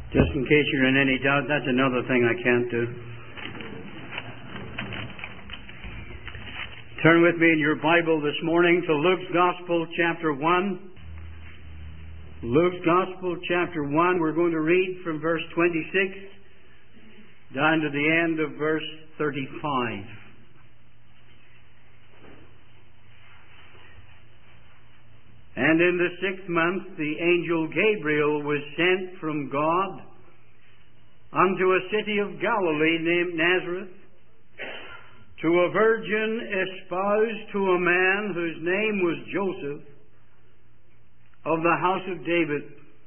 Just in case you're in any doubt, that's another thing I can't do. Turn with me in your Bible this morning to Luke's Gospel, chapter 1. Luke's Gospel, chapter 1. We're going to read from verse 26 down to the end of verse 35. And in the 6th month, the angel Gabriel was sent from God unto a city of Galilee named Nazareth, to a virgin espoused to a man whose name was Joseph, of the house of David.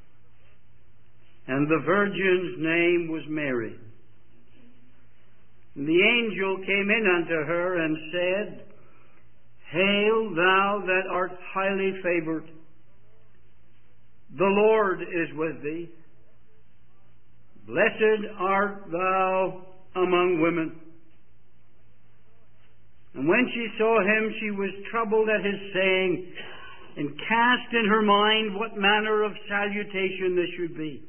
And the virgin's name was Mary. And the angel came in unto her and said, Hail, thou that art highly favored, the Lord is with thee. Blessed art thou among women. And when she saw him, she was troubled at his saying, and cast in her mind what manner of salutation this should be.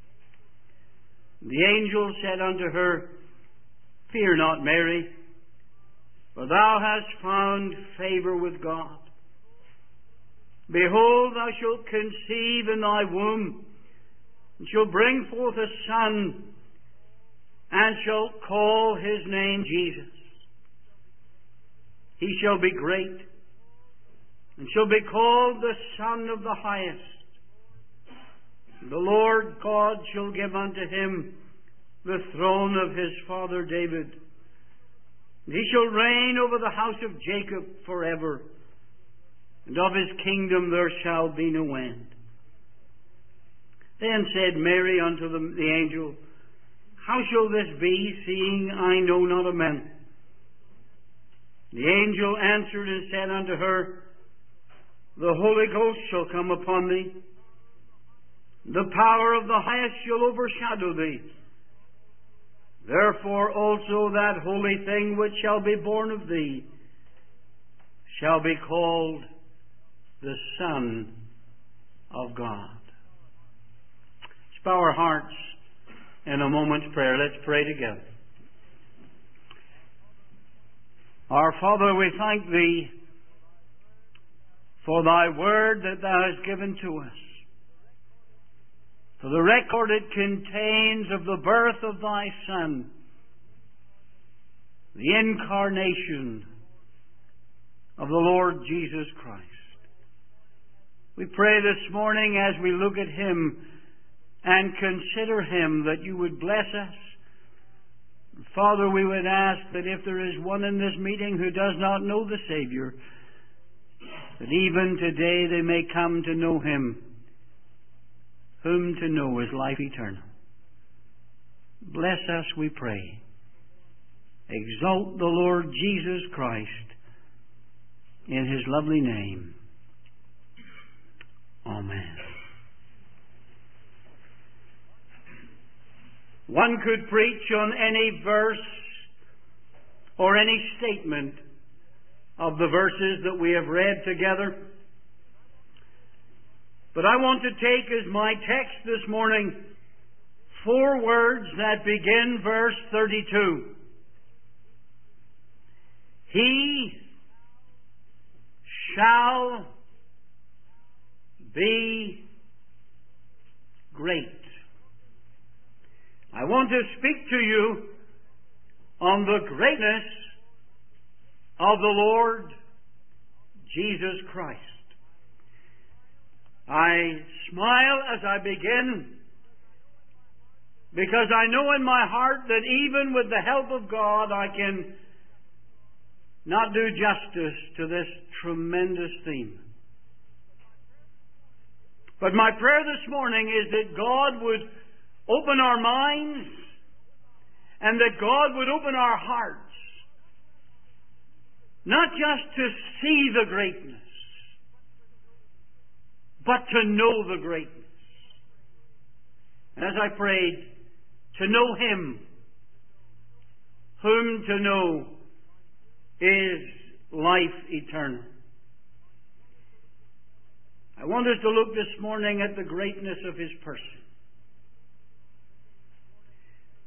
The angel said unto her, Fear not, Mary, for thou hast found favor with God. Behold, thou shalt conceive in thy womb, and shalt bring forth a son, and shalt call his name Jesus. He shall be great, and shall be called the Son of the Highest. The Lord God shall give unto him the throne of his father David. He shall reign over the house of Jacob forever, and of his kingdom there shall be no end. Then said Mary unto the angel, How shall this be, seeing I know not a man? The angel answered and said unto her, The Holy Ghost shall come upon thee. The power of the Highest shall overshadow thee. Therefore also that holy thing which shall be born of thee shall be called the Son of God. Let's bow our hearts in a moment's prayer. Let's pray together. Our Father, we thank Thee for Thy word that Thou hast given to us, for the record it contains of the birth of Thy Son, the incarnation of the Lord Jesus Christ. We pray this morning as we look at Him and consider Him that You would bless us. Father, we would ask that if there is one in this meeting who does not know the Savior, that even today they may come to know Him, whom to know is life eternal. Bless us, we pray. Exalt the Lord Jesus Christ in His lovely name. Amen. One could preach on any verse or any statement of the verses that we have read together. But I want to take as my text this morning 4 words that begin verse 32. He shall be great. I want to speak to you on the greatness of the Lord Jesus Christ. I smile as I begin because I know in my heart that even with the help of God I can not do justice to this tremendous theme. But my prayer this morning is that God would open our minds and that God would open our hearts, not just to see the greatness, but to know the greatness. And as I prayed, to know Him, whom to know is life eternal. I want us to look this morning at the greatness of His person.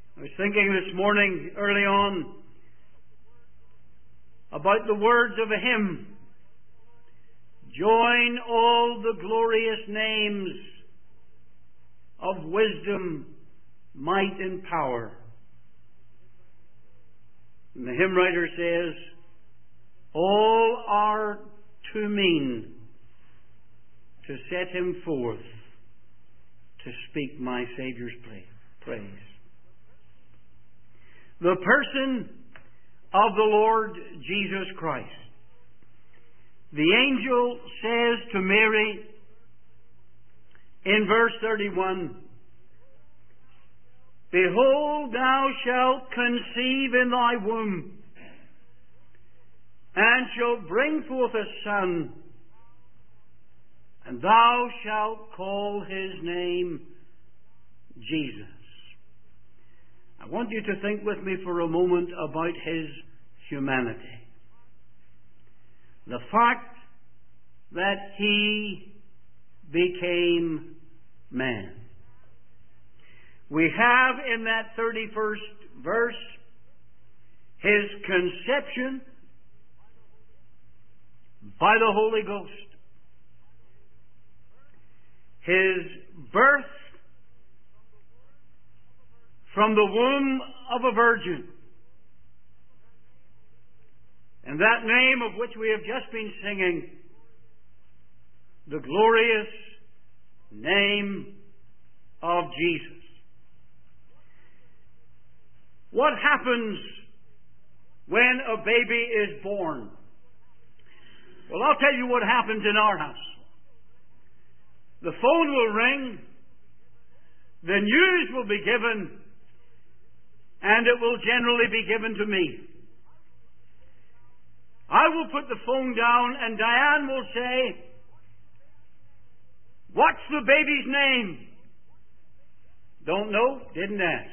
I was thinking this morning, early on, about the words of a hymn. Join all the glorious names of wisdom, might, and power. And the hymn writer says, all are too mean to set him forth to speak my Saviour's praise. The person of the Lord Jesus Christ. The angel says to Mary in verse 31, behold, thou shalt conceive in thy womb, and shalt bring forth a son, and thou shalt call his name Jesus. I want you to think with me for a moment about his humanity. The fact that he became man. We have in that 31st verse his conception by the Holy Ghost, his birth from the womb of a virgin, and that name of which we have just been singing, the glorious name of Jesus. What happens when a baby is born? Well, I'll tell you what happens in our house. The phone will ring, the news will be given, and it will generally be given to me. I will put the phone down and Diane will say, what's the baby's name? Don't know, didn't ask.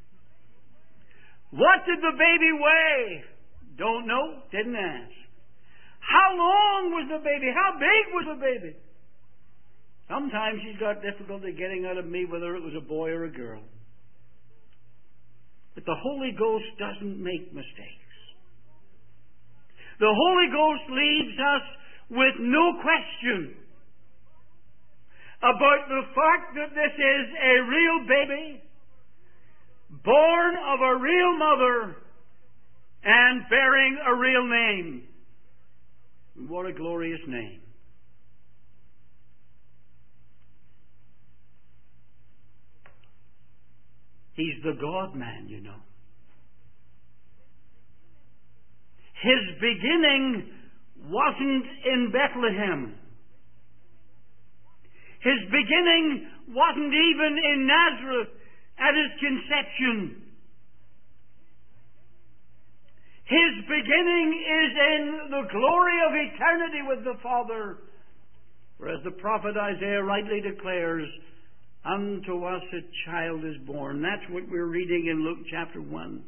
What did the baby weigh? Don't know, didn't ask. How long was the baby? How big was the baby? Sometimes she's got difficulty getting out of me whether it was a boy or a girl. But the Holy Ghost doesn't make mistakes. The Holy Ghost leaves us with no question about the fact that this is a real baby, born of a real mother, and bearing a real name. What a glorious name. He's the God-man, you know. His beginning wasn't in Bethlehem. His beginning wasn't even in Nazareth at his conception. His beginning is in the glory of eternity with the Father. For as the prophet Isaiah rightly declares, unto us a child is born. That's what we're reading in Luke chapter 1.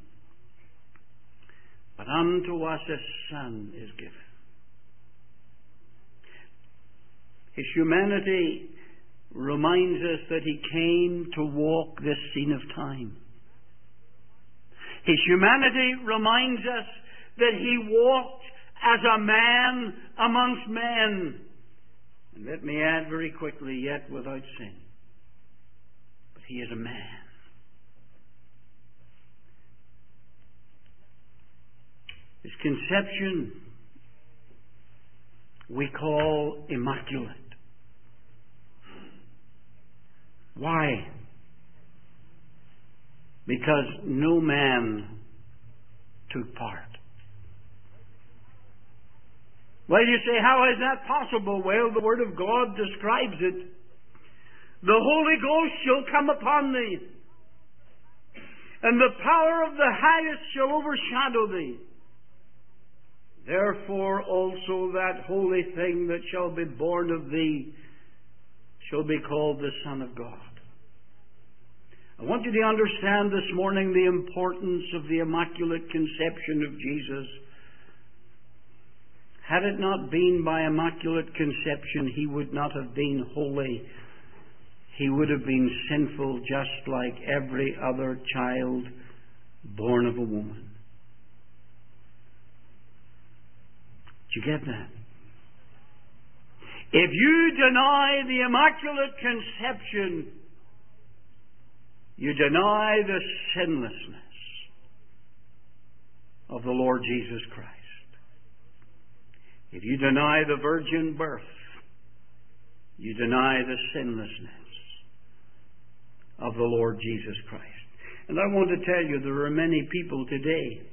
But unto us a son is given. His humanity reminds us that he came to walk this scene of time. His humanity reminds us that he walked as a man amongst men. And let me add very quickly, yet without sin. But he is a man. His conception we call immaculate. Why? Because no man took part. Well, you say, how is that possible? Well, the Word of God describes it. The Holy Ghost shall come upon thee, and the power of the highest shall overshadow thee. Therefore also that holy thing that shall be born of thee shall be called the Son of God. I want you to understand this morning the importance of the Immaculate Conception of Jesus. Had it not been by Immaculate Conception, he would not have been holy. he would have been sinful just like every other child born of a woman. Do you get that? If you deny the Immaculate Conception, you deny the sinlessness of the Lord Jesus Christ. If you deny the virgin birth, you deny the sinlessness of the Lord Jesus Christ. And I want to tell you, there are many people today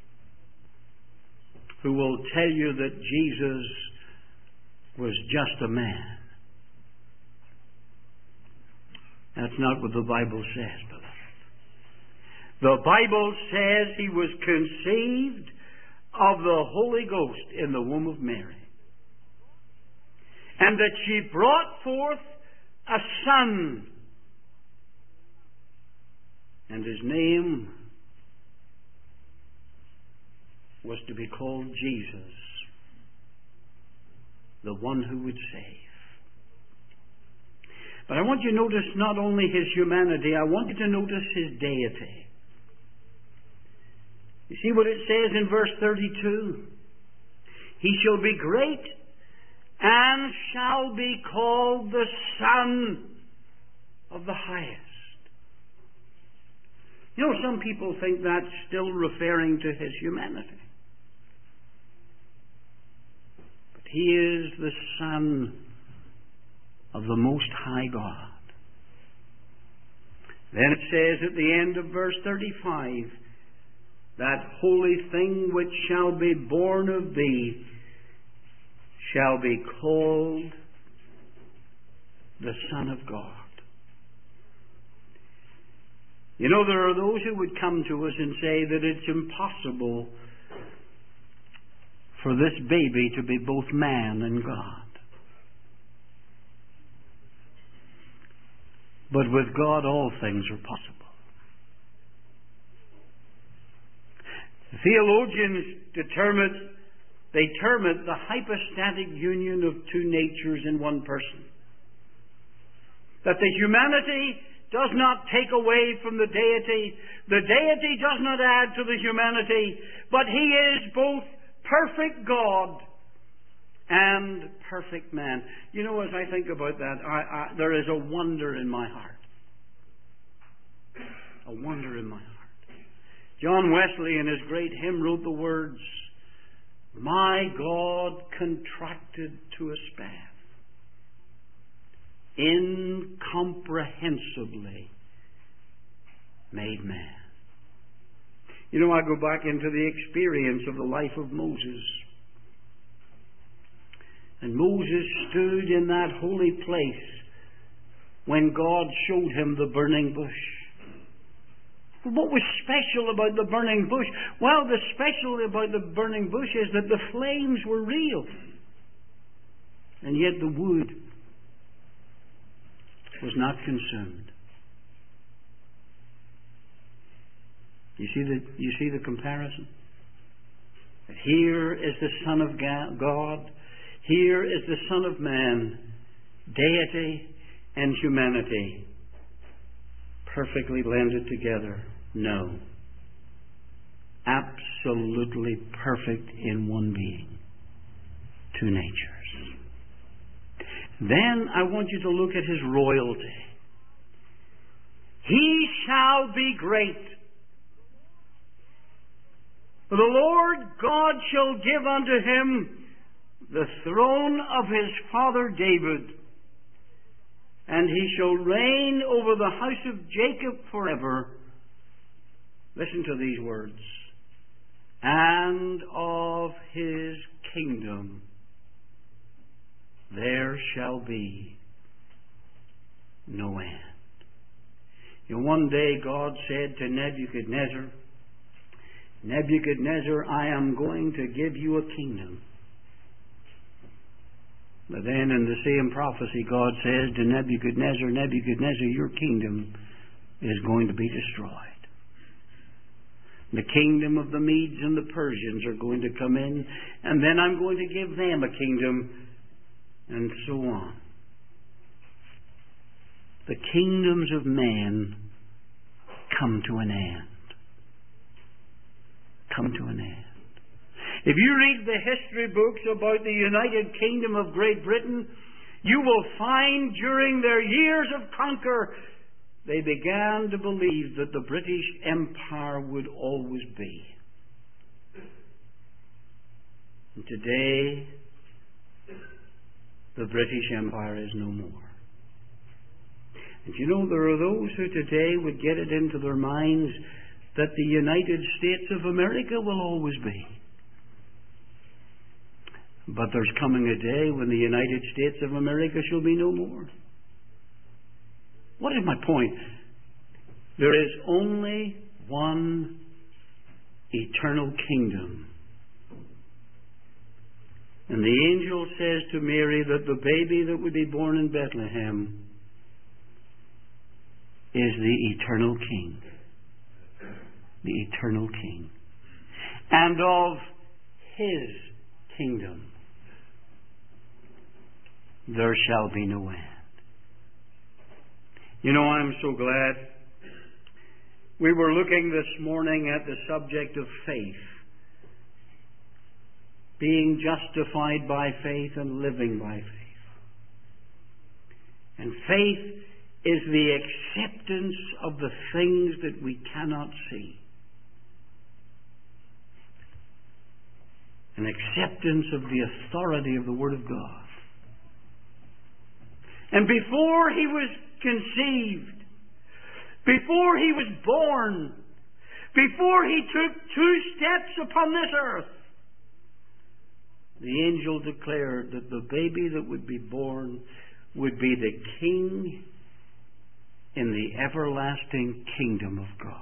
who will tell you that Jesus was just a man. That's not what the Bible says, beloved. The Bible says he was conceived of the Holy Ghost in the womb of Mary, and that she brought forth a son, and his name was to be called Jesus, the one who would save. But I want you to notice not only his humanity, I want you to notice his deity. You see what it says in verse 32? He shall be great and shall be called the Son of the Highest. You know, some people think that's still referring to his humanity. But he is the Son of the Most High God. Then it says at the end of verse 35, that holy thing which shall be born of thee shall be called the Son of God. You know, there are those who would come to us and say that it's impossible for this baby to be both man and God. But with God all things are possible. The theologians term it the hypostatic union of two natures in one person. That the humanity does not take away from the deity. The deity does not add to the humanity, but he is both perfect God and perfect man. You know, as I think about that, there is a wonder in my heart. A wonder in my heart. John Wesley, in his great hymn, wrote the words, "My God contracted to a span, incomprehensibly made man." You know, I go back into the experience of the life of Moses. And Moses stood in that holy place when God showed him the burning bush. What was special about the burning bush? Well, the special about the burning bush is that the flames were real. And yet the wood was not consumed. You see the comparison? Here is the Son of God. Here is the Son of Man. Deity and humanity perfectly blended together. No. Absolutely perfect in one being. Two natures. Then I want you to look at his royalty. He shall be great. For the Lord God shall give unto him the throne of his father David, and he shall reign over the house of Jacob forever. Listen to these words. And of his kingdom there shall be no end. You know, one day God said to Nebuchadnezzar, "Nebuchadnezzar, I am going to give you a kingdom." But then in the same prophecy, God says to Nebuchadnezzar, "Nebuchadnezzar, your kingdom is going to be destroyed. The kingdom of the Medes and the Persians are going to come in, and then I'm going to give them a kingdom," and so on. the kingdoms of men come to an end. Come to an end. If you read the history books about the United Kingdom of Great Britain, you will find during their years of conquer, they began to believe that the British Empire would always be. And today, the British Empire is no more. And you know, there are those who today would get it into their minds that the United States of America will always be. But there's coming a day when the United States of America shall be no more. What is my point? There is only one eternal kingdom. And the angel says to Mary that the baby that would be born in Bethlehem is the eternal King. The eternal King. And of His kingdom there shall be no end. You know, I'm so glad we were looking this morning at the subject of faith. Being justified by faith and living by faith. And faith is the acceptance of the things that we cannot see. An acceptance of the authority of the Word of God. And before He was conceived, before He was born, before He took 2 steps upon this earth, the angel declared that the baby that would be born would be the King in the everlasting kingdom of God.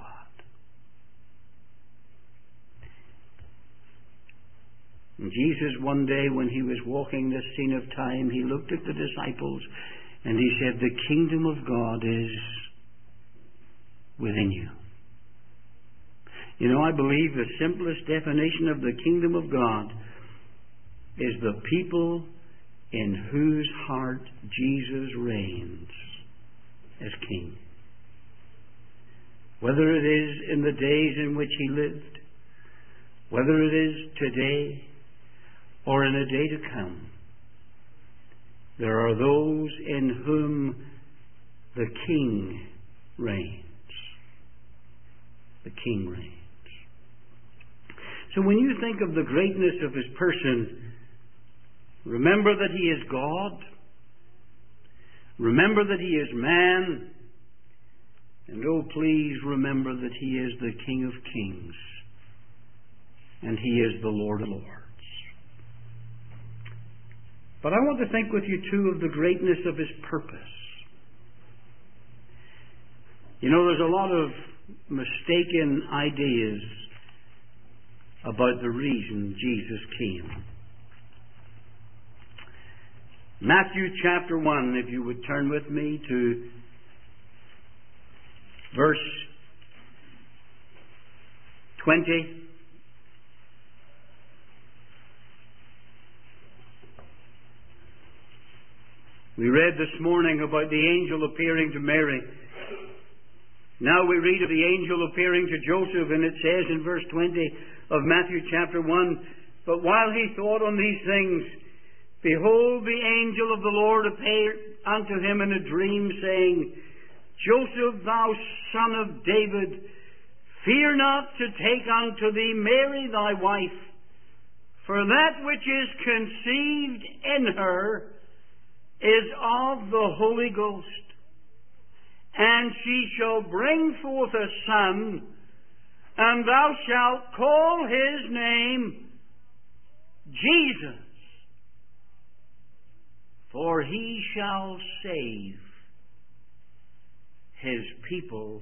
And Jesus, one day when He was walking this scene of time, He looked at the disciples and He said, the kingdom of God is within you. You know, I believe the simplest definition of the kingdom of God is the people in whose heart Jesus reigns as King. Whether it is in the days in which He lived, whether it is today, or in a day to come, there are those in whom the King reigns. The King reigns. So when you think of the greatness of His person, remember that He is God. Remember that He is man. And oh, please remember that He is the King of kings. And He is the Lord of lords. But I want to think with you too of the greatness of His purpose. You know, there's a lot of mistaken ideas about the reason Jesus came. Matthew chapter 1, if you would turn with me to verse 20. We read this morning about the angel appearing to Mary. Now we read of the angel appearing to Joseph, and it says in verse 20 of Matthew chapter 1, but while he thought on these things, behold, the angel of the Lord appeared unto him in a dream, saying, Joseph, thou son of David, fear not to take unto thee Mary thy wife, for that which is conceived in her is of the Holy Ghost. And she shall bring forth a son, and thou shalt call his name Jesus, for he shall save his people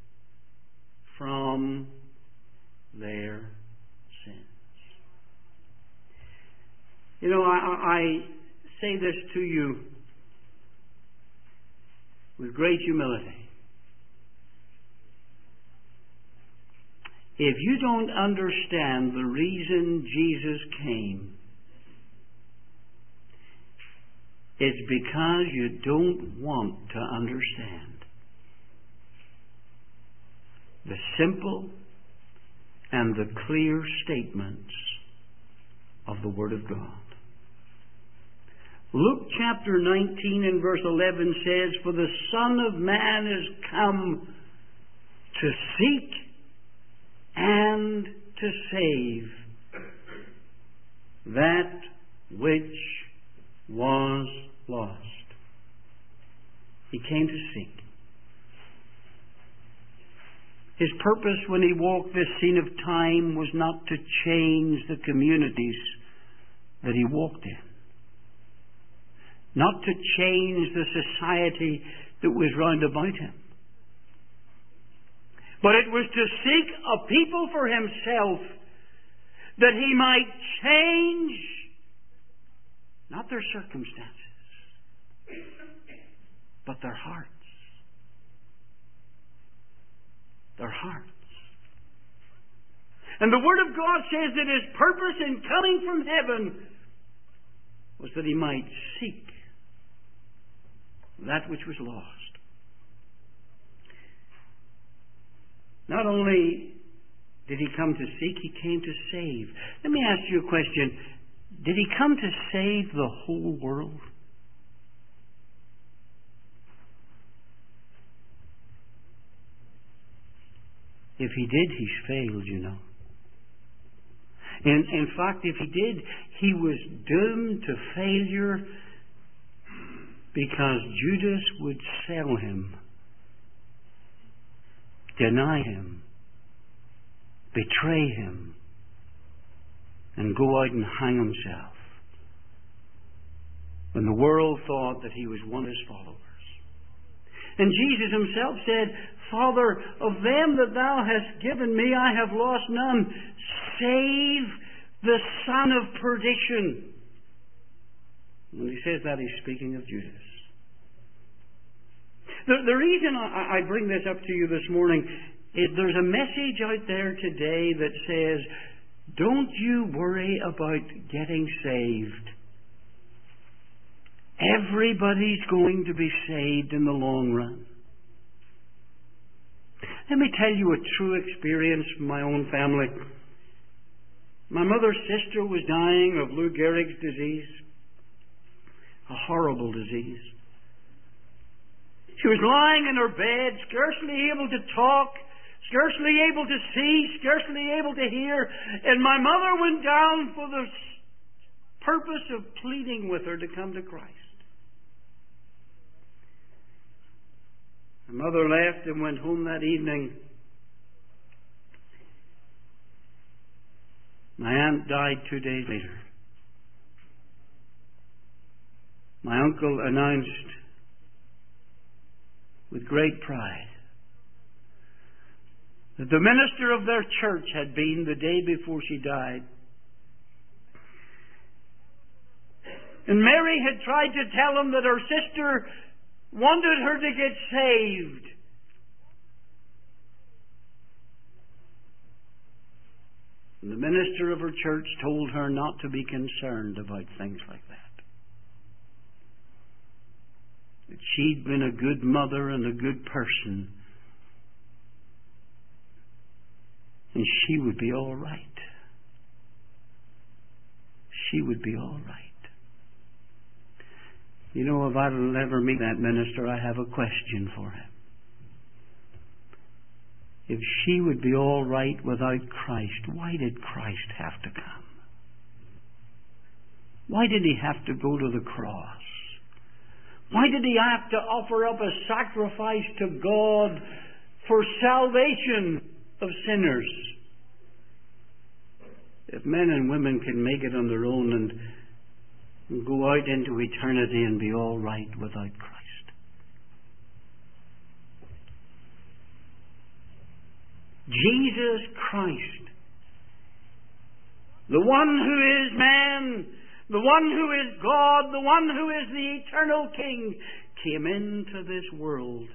from their sins. You know, I say this to you with great humility. If you don't understand the reason Jesus came, it's because you don't want to understand the simple and the clear statements of the Word of God. Luke chapter 19 and verse 11 says, "For the Son of Man is come to seek and to save that which was lost." He came to seek. His purpose when he walked this scene of time was not to change the communities that he walked in, not to change the society that was round about him, but it was to seek a people for himself that he might change not their circumstances, but their hearts. Their hearts. And the Word of God says that his purpose in coming from heaven was that he might seek that which was lost. Not only did he come to seek, he came to save. Let me ask you a question. Did he come to save the whole world? If he did, he's failed, you know. In fact, if he did, he was doomed to failure because Judas would sell him, deny him, betray him, and go out and hang himself when the world thought that he was one of his followers. And Jesus himself said, "Father, of them that thou hast given me, I have lost none, save the son of perdition." When he says that, he's speaking of Judas. The reason I bring this up to you this morning is there's a message out there today that says, don't you worry about getting saved. Everybody's going to be saved in the long run. Let me tell you a true experience from my own family. My mother's sister was dying of Lou Gehrig's disease, a horrible disease. She was lying in her bed, scarcely able to talk, scarcely able to see, scarcely able to hear, and my mother went down for the purpose of pleading with her to come to Christ. My mother left and went home that evening. My aunt died 2 days later. My uncle announced with great pride that the minister of their church had been the day before she died. And Mary had tried to tell him that her sister wanted her to get saved. And the minister of her church told her not to be concerned about things like that. That she'd been a good mother and a good person. And she would be all right. She would be all right. You know, if I'll ever meet that minister, I have a question for him. If she would be all right without Christ, why did Christ have to come? Why did he have to go to the cross? Why did he have to offer up a sacrifice to God for salvation of sinners? If men and women can make it on their own and go out into eternity and be all right without Christ. Jesus Christ, the one who is man, the one who is God, the one who is the eternal King, came into this world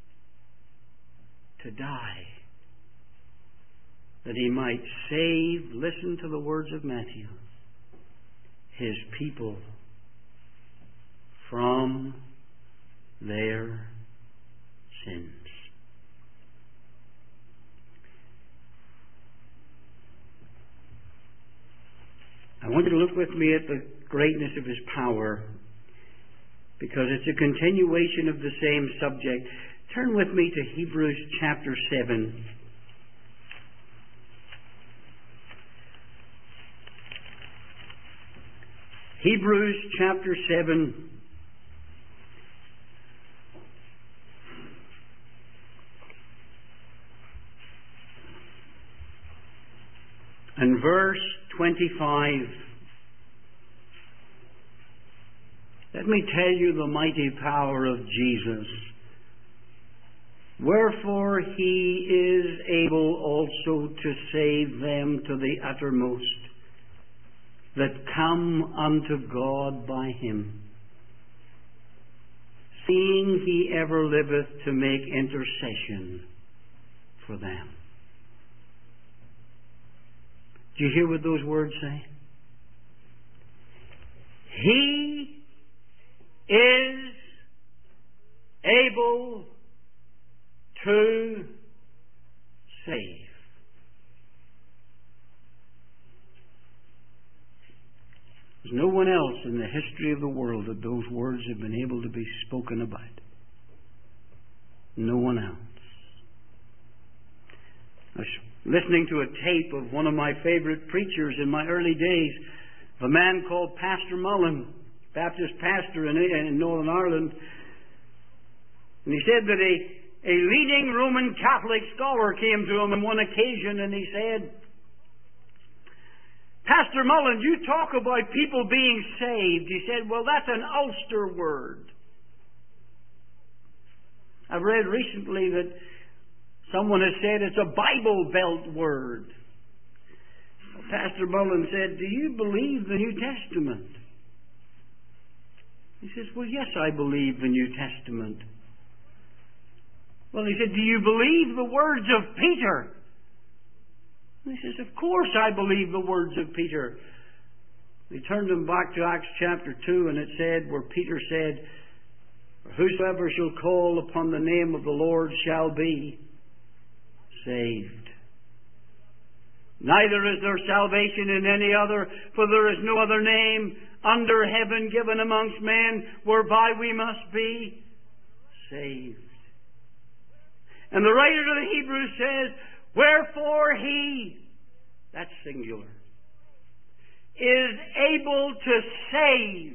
to die, that he might save, listen to the words of Matthew, his people from their sins. I want you to look with me at the greatness of His power, because it's a continuation of the same subject. Turn with me to Hebrews chapter 7. Hebrews chapter 7. And verse 25. Let me tell you the mighty power of Jesus. Wherefore He is able also to save them to the uttermost that come unto God by Him, seeing He ever liveth to make intercession for them. Do you hear what those words say? He is able to save. There's no one else in the history of the world that those words have been able to be spoken about. No one else. I was listening to a tape of one of my favorite preachers in my early days, a man called Pastor Mullen, Baptist pastor in Northern Ireland. And he said that a leading Roman Catholic scholar came to him on one occasion and he said, Pastor Mullen, you talk about people being saved. He said, well, that's an Ulster word. I've read recently that someone has said it's a Bible Belt word. Pastor Mullen said, do you believe the New Testament? He says, well, yes, I believe the New Testament. Well, he said, do you believe the words of Peter? And he says, of course I believe the words of Peter. He turned him back to Acts chapter 2, and it said, where Peter said, whosoever shall call upon the name of the Lord shall be saved. Neither is there salvation in any other, for there is no other name under heaven given amongst men whereby we must be saved. And the writer to the Hebrews says, wherefore He, that's singular, is able to save.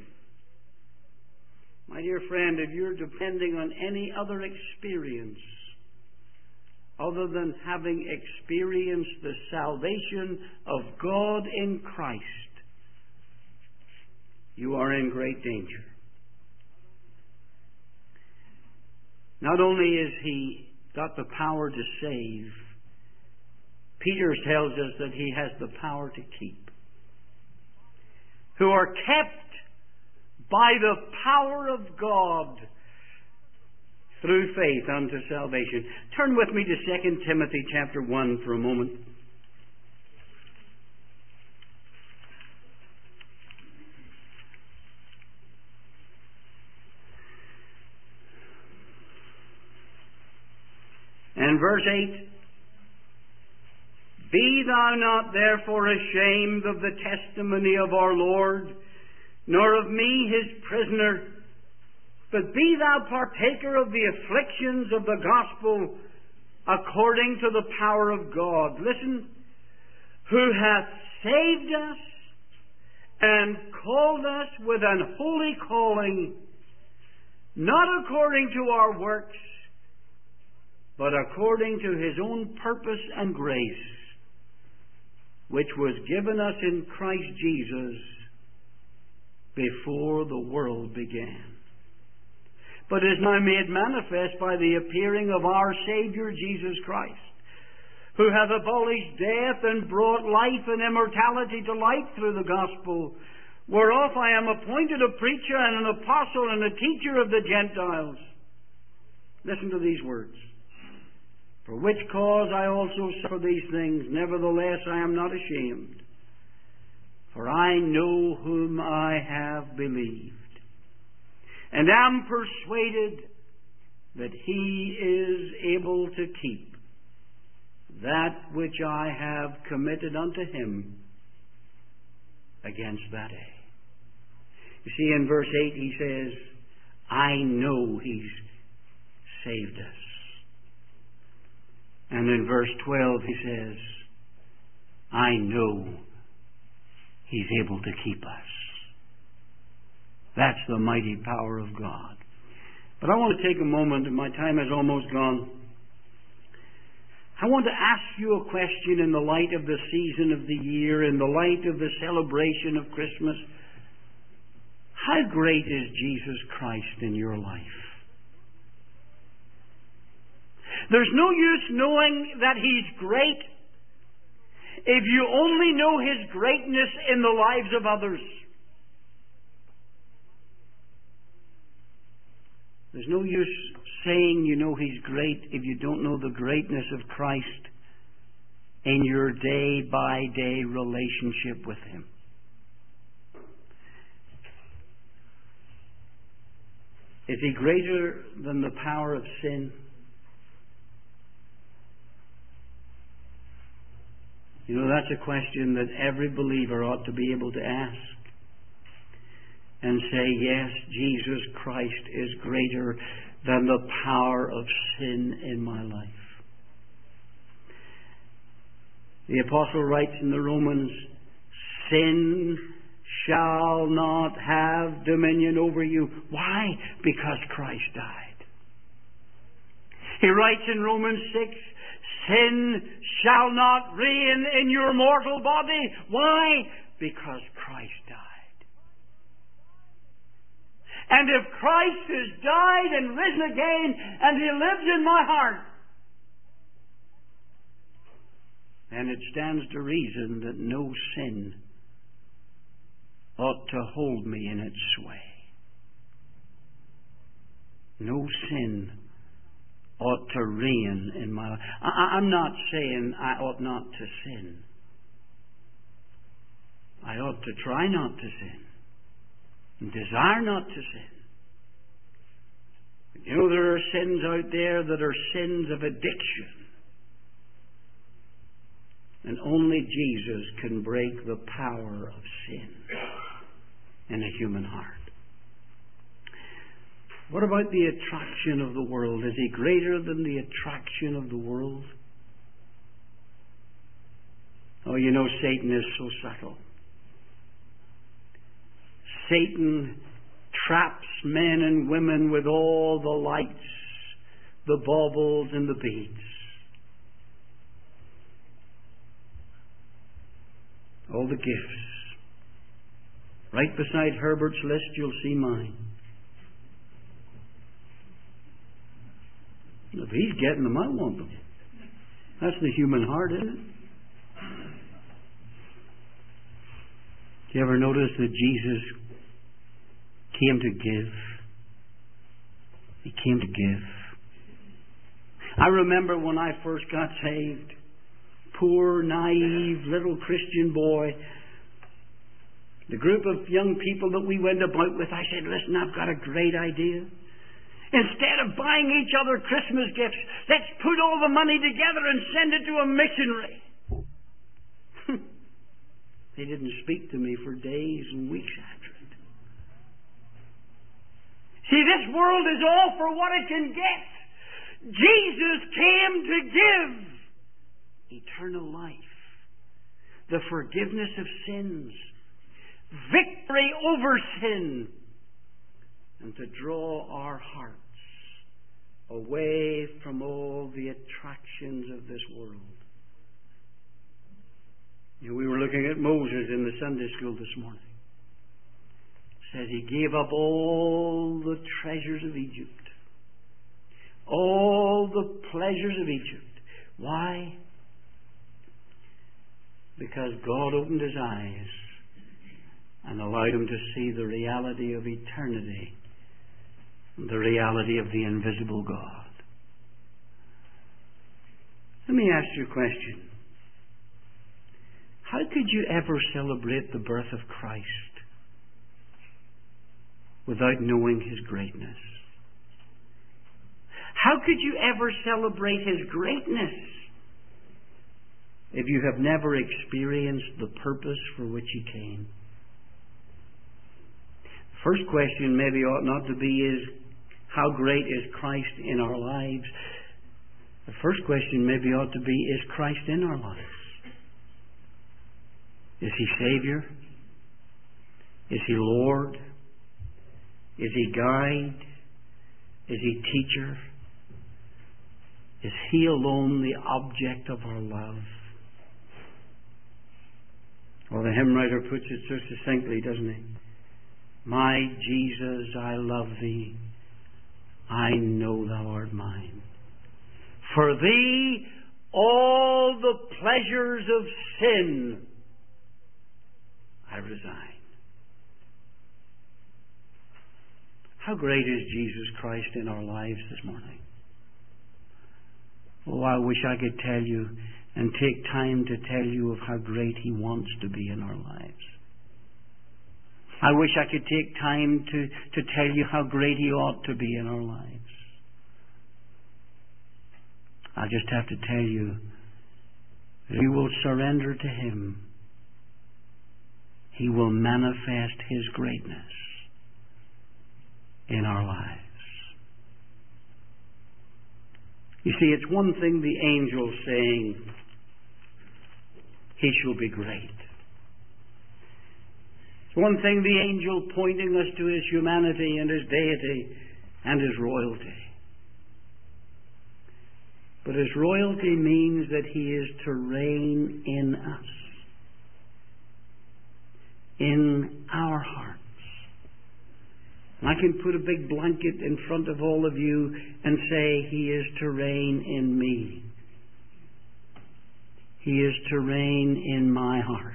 My dear friend, if you're depending on any other experience other than having experienced the salvation of God in Christ, you are in great danger. Not only is He got the power to save, Peter tells us that He has the power to keep. Who are kept by the power of God through faith unto salvation. Turn with me to 2 Timothy chapter 1 for a moment. And verse 8, be thou not therefore ashamed of the testimony of our Lord, nor of me his prisoner, but be thou partaker of the afflictions of the gospel according to the power of God. Listen, who hath saved us and called us with an holy calling, not according to our works, but according to His own purpose and grace, which was given us in Christ Jesus before the world began, but is now made manifest by the appearing of our Saviour Jesus Christ, who hath abolished death and brought life and immortality to light through the gospel, whereof I am appointed a preacher and an apostle and a teacher of the Gentiles. Listen to these words. For which cause I also suffer these things, nevertheless I am not ashamed. For I know whom I have believed, and am persuaded that He is able to keep that which I have committed unto Him against that day. You see, in verse 8 he says, I know He's saved us. And in verse 12 he says, I know He's able to keep us. That's the mighty power of God. But I want to take a moment, and my time is almost gone. I want to ask you a question in the light of the season of the year, in the light of the celebration of Christmas. How great is Jesus Christ in your life? There's no use knowing that He's great if you only know His greatness in the lives of others. There's no use saying you know He's great if you don't know the greatness of Christ in your day-by-day relationship with Him. Is He greater than the power of sin? You know, that's a question that every believer ought to be able to ask and say, yes, Jesus Christ is greater than the power of sin in my life. The apostle writes in the Romans, sin shall not have dominion over you. Why? Because Christ died. He writes in Romans 6, sin shall not reign in your mortal body. Why? Because Christ died. And if Christ has died and risen again, and He lives in my heart, then it stands to reason that no sin ought to hold me in its sway. No sin ought to reign in my life. I'm not saying I ought not to sin. I ought to try not to sin and desire not to sin. You know, there are sins out there that are sins of addiction. And only Jesus can break the power of sin in a human heart. What about the attraction of the world? Is He greater than the attraction of the world? Oh, you know, Satan is so subtle. Satan traps men and women with all the lights, the baubles and the beads. All the gifts. Right beside Herbert's list, you'll see mine. If he's getting them, I want them. That's the human heart, isn't it? Do you ever notice that Jesus came to give? He came to give. I remember when I first got saved, poor, naive, little Christian boy, the group of young people that we went about with, I said, listen, I've got a great idea. Instead of buying each other Christmas gifts, let's put all the money together and send it to a missionary. They didn't speak to me for days and weeks after it. See, this world is all for what it can get. Jesus came to give eternal life, the forgiveness of sins, victory over sin, and to draw our hearts away from all the attractions of this world. You know, we were looking at Moses in the Sunday school this morning. It says he gave up all the treasures of Egypt, all the pleasures of Egypt. Why? Because God opened his eyes and allowed him to see the reality of eternity, the reality of the invisible God. Let me ask you a question. How could you ever celebrate the birth of Christ without knowing His greatness? How could you ever celebrate His greatness if you have never experienced the purpose for which He came? First question maybe ought not to be is, how great is Christ in our lives? The first question maybe ought to be, is Christ in our lives? Is He Savior? Is He Lord? Is He guide? Is He teacher? Is He alone the object of our love? Well, the hymn writer puts it so succinctly, doesn't he? My Jesus, I love Thee. I know Thou art mine. For Thee all the pleasures of sin I resign. How great is Jesus Christ in our lives this morning? Oh, I wish I could tell you and take time to tell you of how great He wants to be in our lives. I wish I could take time to tell you how great He ought to be in our lives. I just have to tell you, if you will surrender to Him, He will manifest His greatness in our lives. You see, it's one thing the angel saying, He shall be great. It's one thing the angel pointing us to His humanity and His deity and His royalty. But His royalty means that He is to reign in us, in our hearts. And I can put a big blanket in front of all of you and say, He is to reign in me. He is to reign in my heart.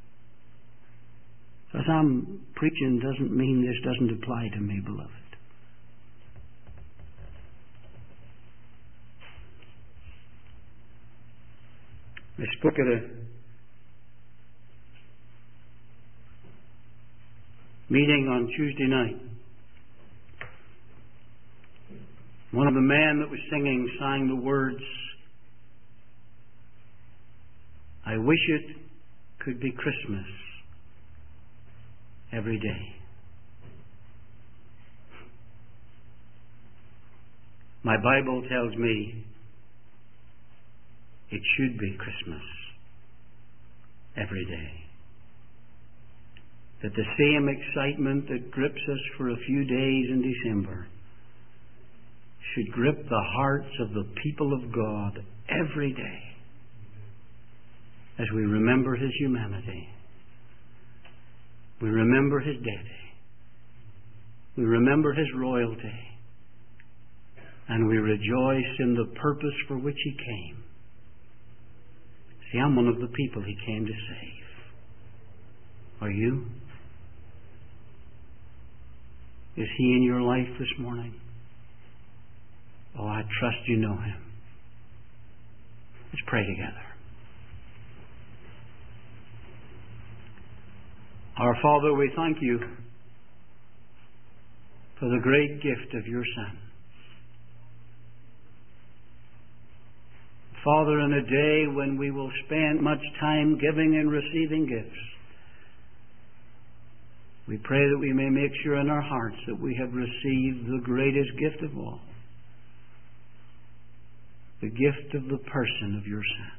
As I'm preaching doesn't mean this doesn't apply to me, beloved. I spoke at a meeting on Tuesday night. One of the men that was singing sang the words, I wish it could be Christmas every day. My Bible tells me it should be Christmas every day. That the same excitement that grips us for a few days in December should grip the hearts of the people of God every day as we remember His humanity. We remember His deity. We remember His royalty. And we rejoice in the purpose for which He came. See, I'm one of the people He came to save. Are you? Is He in your life this morning? Oh, I trust you know Him. Let's pray together. Our Father, we thank You for the great gift of Your Son. Father, in a day when we will spend much time giving and receiving gifts, we pray that we may make sure in our hearts that we have received the greatest gift of all, the gift of the person of Your Son.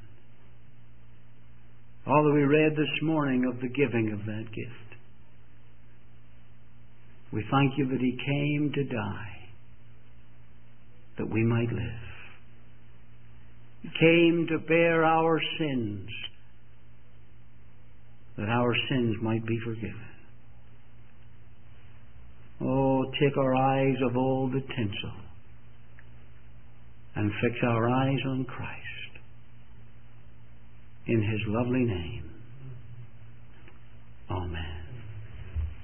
Father, we read this morning of the giving of that gift. We thank You that He came to die, that we might live. He came to bear our sins, that our sins might be forgiven. Oh, take our eyes of all the tinsel and fix our eyes on Christ. In His lovely name.